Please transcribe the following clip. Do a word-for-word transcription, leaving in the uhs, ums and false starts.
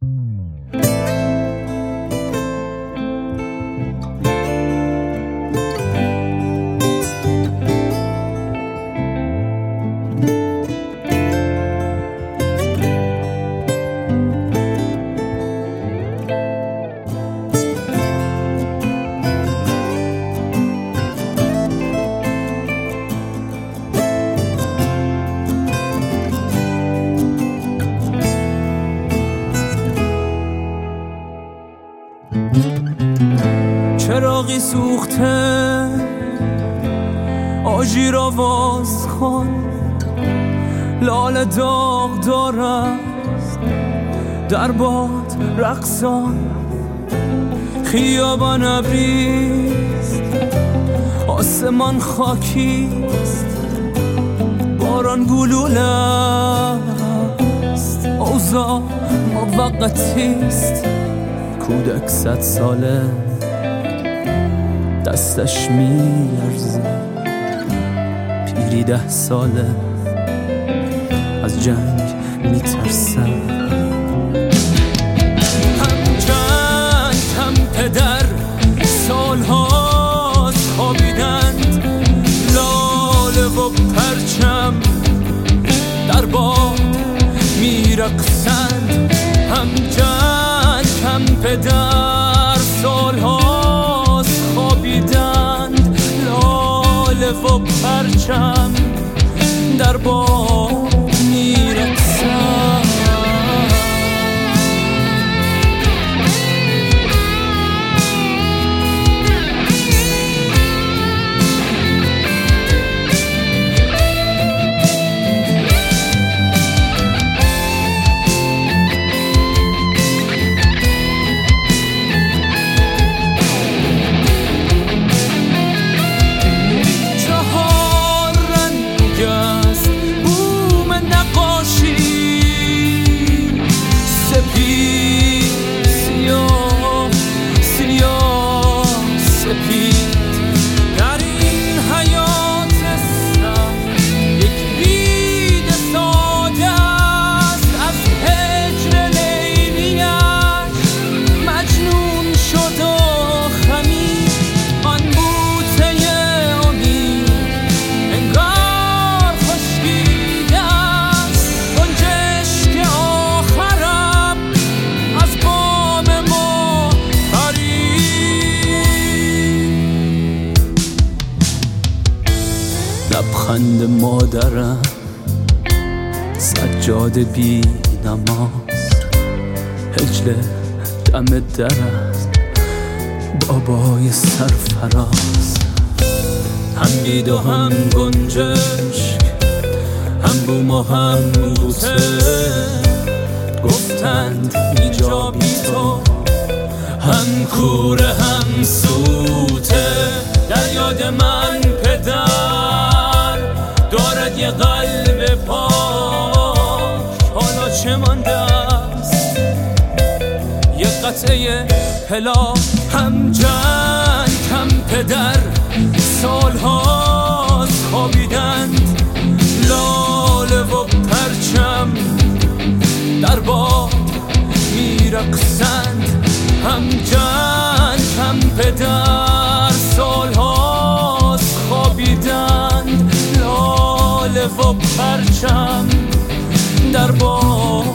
چراغی سوخته آژیر آواز خوان، لاله داغ دارست در باد رقصان، خیابان ابریست آسمان خاکیست، باران گلوله است، اوضاع موقتیست، کودک صد ساله دستش میلرزه، پیری ده ساله از جنگ میترسه، هم جنگ هم پدر سالهاست خوابیدند، لاله و پرچم در باد میرقصند، هم جنگ هم پدر سالهاست خوابیدند، لاله و پرچم در باد میرقصند. لبخند مادرم سجاده بی نماز، هجله دم در است بابای سرفراز، هم بید و هم گنجشک، هم بوم و هم بوته، گفتند اینجا بی تو هم کوره هم سوته، در یاد من پدر دارد یه قلب پاک، حالا چه مانده است یه قطعه پلاک، هم جنگ هم پدر سالهاست خوابیدند، لاله و پرچم در باد میرقصند، هم جنگ هم پدر سالهاست خوابیدند، لاله و پرچم در باد